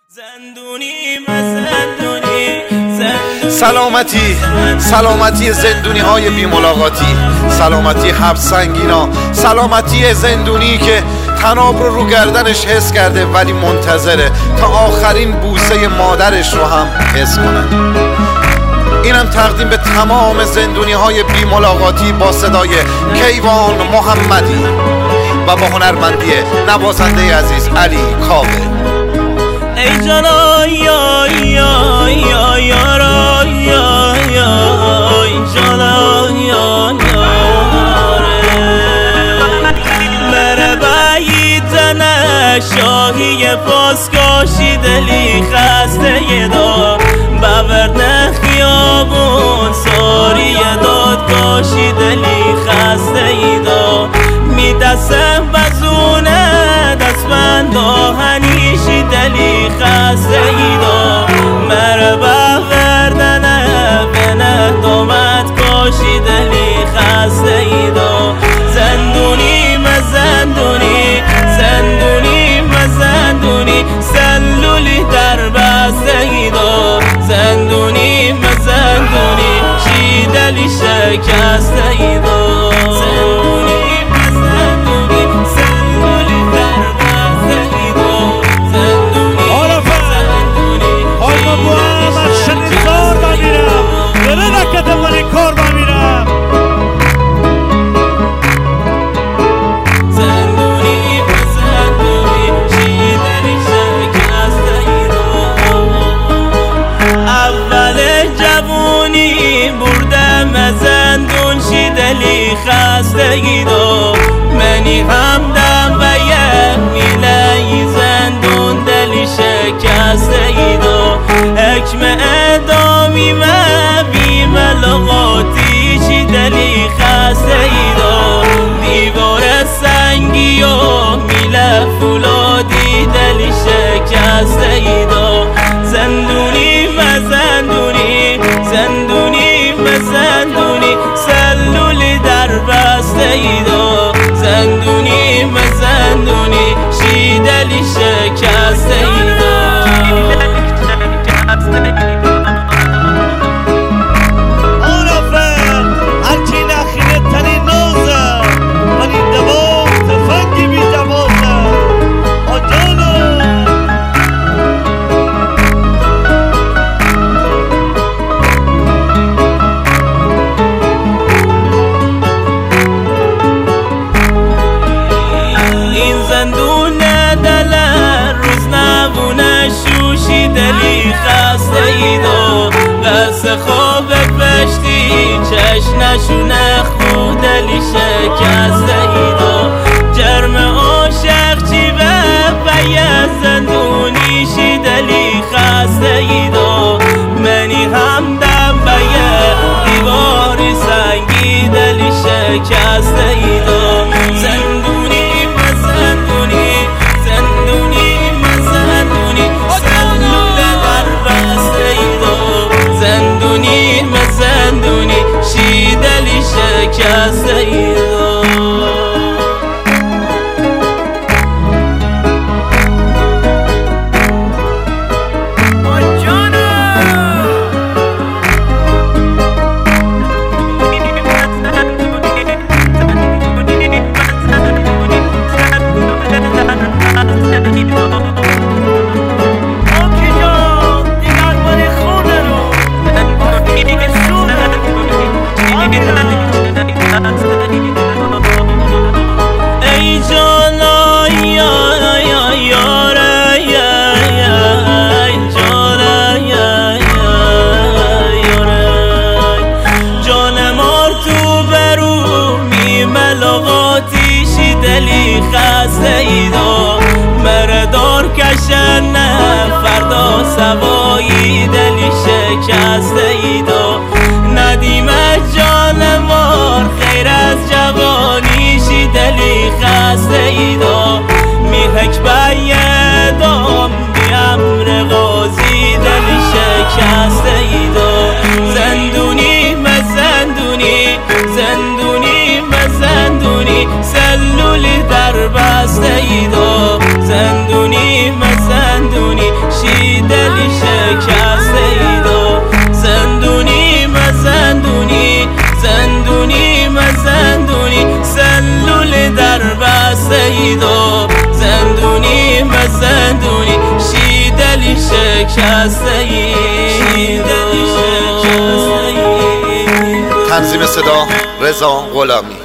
سلامتی زندونی های بی ملاقاتی، سلامتی حبس سنگینا، سلامتی زندونی که تناب رو گردنش حس کرده ولی منتظره تا آخرین بوسه مادرش رو هم حس کنه. اینم تقدیم به تمام زندونی های بی ملاقاتی با صدای کیوان محمدی و با هنرمندی نوازنده عزیز علی کاوه. ای جانا یا یا یا یا را یا یا ای جانا یا یا مره بعیدنه شاهی پاسکاشی دلی خسته دا بورد خیابون ساری دادگاشی دلی خسته دا می دستم بزونه دستمند آهنیشی دلی خسته دا مره بوردنه بنه دومت کاشی دلی خسته دا زندونی مزندونی زندونی مزندونی سلولی در بسته دا زندونی مزندونی چی دلی شکسته دا زندونی مزندونی سلولی در بسته دا زندونی مزندونی آقا با احمد شدید کار بمیرم بره نکته من این کار بمیرم زندونی مزندونی چی دلی شکسته دا اول جوونی بردم زندون شی دلی خستگی دا منی همدم و یه میله زندون دلی شکستگی دا حکم ادامی و بیم لغاتی چی دلی خستگی دا دیوار سنگی و میله فولادی دلی شکستگی دا زندونی مزندونی زندونی مزندونی سلولی در بسته دا زندونی مزندونی شی دلی شکسته دا دلی خسته ایدا قصد خواب پشتی چشنشونه خود دلی شکسته ایدا جرم عاشق چی و یه زندونی شی دلی خسته ایدا منی همدم و یه دیواری سنگی دلی شکسته ایدا زندونی مزندونی زندونی مزندونی زندونی مزندونی شی دلی شکسته ایدا شکسته ای تنظیم صدا رضا غلامی.